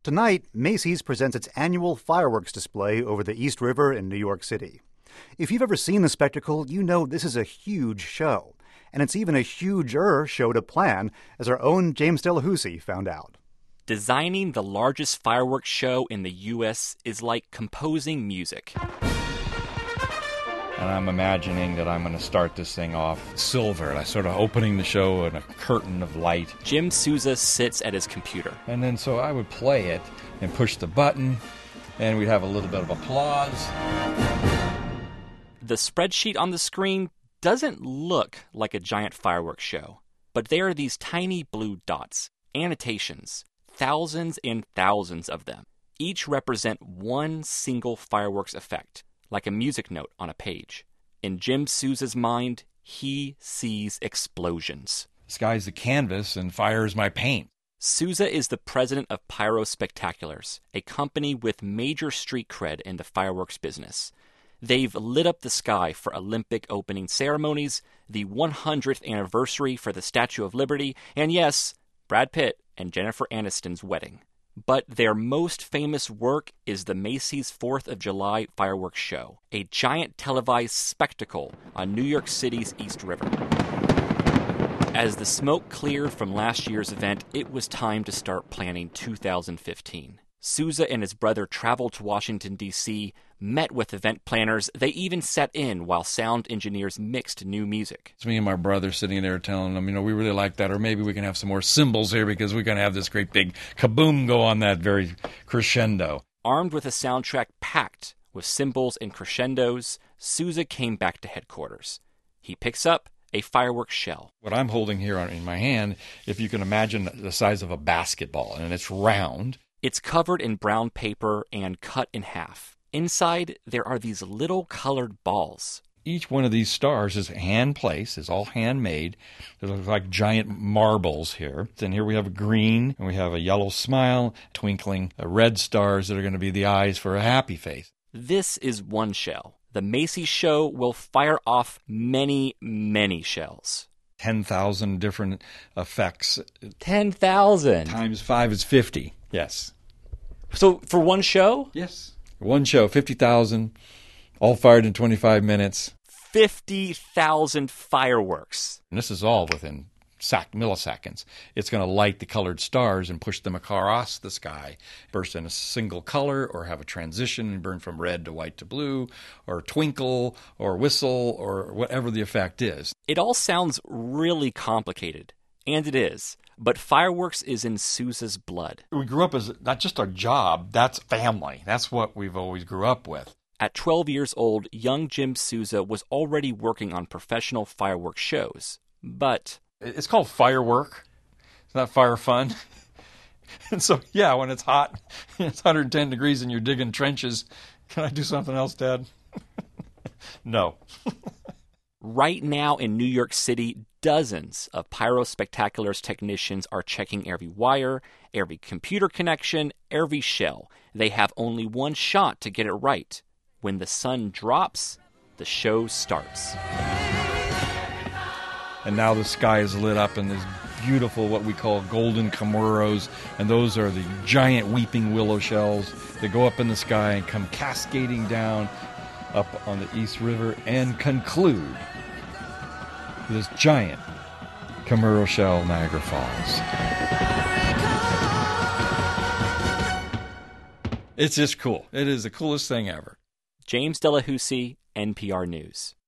Tonight, Macy's presents its annual fireworks display over the East River in New York City. If you've ever seen the spectacle, you know this is a huge show. And it's even a huger show to plan, as our own James Delahousie found out. Designing the largest fireworks show in the U.S. is like composing music. And I'm imagining that I'm going to start this thing off silver. And I sort of opening the show in a curtain of light. Jim Souza sits at his computer. And then so I would play it and push the button, and we'd have a little bit of applause. The spreadsheet on the screen doesn't look like a giant fireworks show, but there are these tiny blue dots, annotations, thousands and thousands of them. Each represent one single fireworks effect, like a music note on a page. In Jim Souza's mind, he sees explosions. The sky's the canvas and fire is my paint. Souza is the president of Pyro Spectaculars, a company with major street cred in the fireworks business. They've lit up the sky for Olympic opening ceremonies, the 100th anniversary for the Statue of Liberty, and yes, Brad Pitt and Jennifer Aniston's wedding. But their most famous work is the Macy's 4th of July fireworks show, a giant televised spectacle on New York City's East River. As the smoke cleared from last year's event, it was time to start planning 2015. Souza and his brother traveled to Washington, D.C., met with event planners. They even sat in while sound engineers mixed new music. It's me and my brother sitting there telling them, we really like that, or maybe we can have some more cymbals here because we're going to have this great big kaboom go on that very crescendo. Armed with a soundtrack packed with cymbals and crescendos, Souza came back to headquarters. He picks up a fireworks shell. What I'm holding here in my hand, if you can imagine the size of a basketball, and it's round. It's covered in brown paper and cut in half. Inside, there are these little colored balls. Each one of these stars is hand-placed, is all handmade. They look like giant marbles here. And here we have a green, and we have a yellow smile, twinkling red stars that are going to be the eyes for a happy face. This is one shell. The Macy's show will fire off many, many shells. 10,000 different effects. 10,000? Times 5 is 50, yes. So for one show? Yes. One show, 50,000, all fired in 25 minutes. 50,000 fireworks. And this is all within milliseconds. It's going to light the colored stars and push them across the sky, burst in a single color, or have a transition and burn from red to white to blue, or twinkle, or whistle, or whatever the effect is. It all sounds really complicated, and it is. But fireworks is in Souza's blood. We grew up as not just our job, that's family. That's what we've always grew up with. At 12 years old, young Jim Souza was already working on professional fireworks shows. But it's called firework. It's not fire fun. And so, yeah, when it's hot, it's 110 degrees and you're digging trenches, can I do something else, Dad? No. Right now in New York City, dozens of Pyro Spectaculars technicians are checking every wire, every computer connection, every shell. They have only one shot to get it right. When the sun drops, the show starts. And now the sky is lit up in this beautiful, what we call golden kamuros, and those are the giant weeping willow shells that go up in the sky and come cascading down up on the East River and conclude this giant Kamuro shell Niagara Falls. It's just cool. It is the coolest thing ever. James Delahousie, NPR News.